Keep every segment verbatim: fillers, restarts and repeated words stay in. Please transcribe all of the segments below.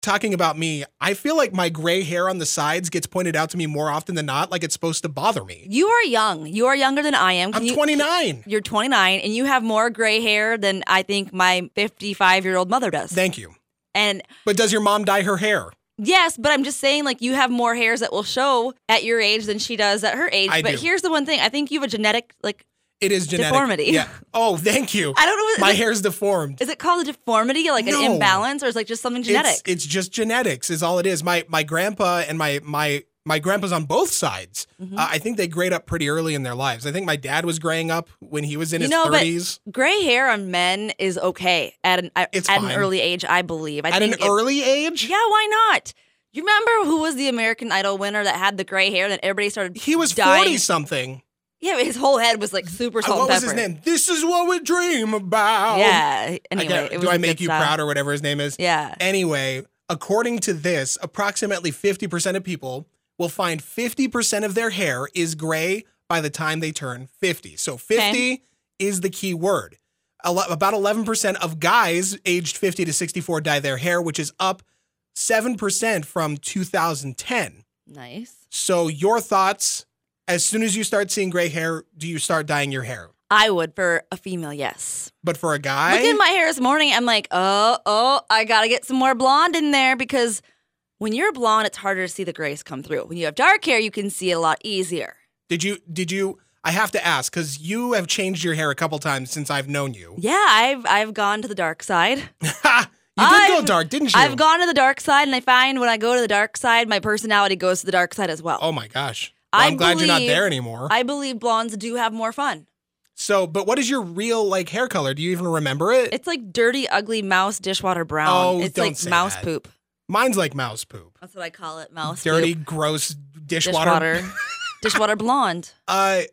talking about me, I feel like my gray hair on the sides gets pointed out to me more often than not, like it's supposed to bother me. You are young. You are younger than I am. Can I'm you, twenty-nine. You're twenty-nine, and you have more gray hair than I think my fifty-five-year-old mother does. Thank you. And But does your mom dye her hair? yes, but I'm just saying, like, you have more hairs that will show at your age than she does at her age. I but do. here's the one thing. I think you have a genetic, like, It is genetic. deformity. Yeah. Oh, thank you. I don't know. What, My is, it, hair's deformed. is it called a deformity, like No. an imbalance, or is it like just something genetic? It's, it's just genetics is all it is. My my grandpa and my my my grandpa's on both sides. Mhm. Uh, I think they grayed up pretty early in their lives. I think my dad was graying up when he was in You his know, but thirties. Gray hair on men is okay at an at It's an fine. early age, I believe. I At think an it- early age? yeah, why not? You remember who was the American Idol winner that had the gray hair that everybody started He was dying? forty something. Yeah, but his whole head was like super salt What and was pepper. his name? This is what we dream about. Yeah. I Anyway, can't- it was do I a make good you style. proud or whatever his name is? Yeah. Anyway, according to this, approximately fifty percent of people will find fifty percent of their hair is gray by the time they turn fifty. So fifty Okay. is the key word. A lo- About eleven percent of guys aged fifty to sixty-four dye their hair, which is up seven percent from two thousand ten. Nice. So your thoughts, as soon as you start seeing gray hair, do you start dyeing your hair? I would for a female, yes. But for a guy? Look at my hair this morning. I'm like, oh, oh, I got to get some more blonde in there because when you're blonde, it's harder to see the grays come through. When you have dark hair, you can see it a lot easier. Did you, did you, I have to ask, because you have changed your hair a couple times since I've known you. Yeah, I've I've gone to the dark side. You did go I've- dark, didn't you? I've gone to the dark side, and I find when I go to the dark side, my personality goes to the dark side as well. Oh my gosh. Well, I I'm glad you're not believe- there anymore. I believe blondes do have more fun. So, but what is your real like hair color? Do you even remember it? It's like dirty, ugly mouse dishwater brown. Oh, it's don't like say mouse that. poop. Mine's like mouse poop. That's what I call it, mouse Dirty, poop. gross dishwater. Dishwater. Dishwater blonde. Uh,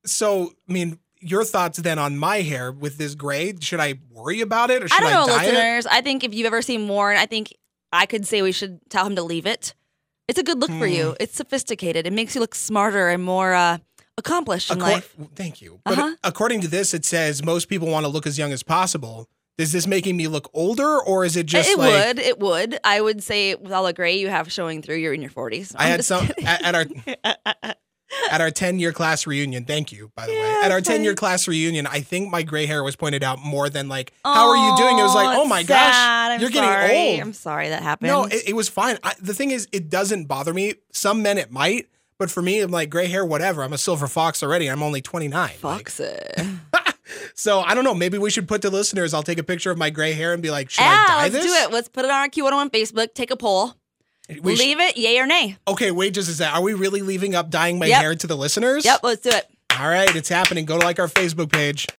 so I mean, your thoughts then on my hair with this gray? Should I worry about it or should I don't know, dye it? listeners. I think if you've ever seen Warren, I think I could say we should tell him to leave it. It's a good look for Hmm. you. It's sophisticated. It makes you look smarter and more uh, accomplished in Accor- life. Thank you. But Uh-huh. according to this, it says most people want to look as young as possible. Is this making me look older, or is it just it like would. It would. I would say with all the gray you have showing through, you're in your forties. I had some at, at our at our ten year class reunion? Thank you, by the way. Yeah, At our ten year thanks. class reunion, I think my gray hair was pointed out more than like, how are you doing? It was like, oh my it's gosh, sad. I'm you're sorry. getting old. I'm sorry that happened. No, it, it was fine. I, the thing is, it doesn't bother me. Some men it might, but for me, I'm like gray hair, whatever. I'm a silver fox already. I'm only twenty-nine. Like, Fox it. so I don't know. Maybe we should put to listeners. I'll take a picture of my gray hair and be like, should Yeah, I dye let's this? do it. Let's put it on our Q one oh one Facebook. Take a poll. We sh- Leave it, yay or nay. okay, wait just a sec. Are we really leaving up dyeing my Yep. hair to the listeners? Yep, let's do it. All right, it's happening. Go to like our Facebook page.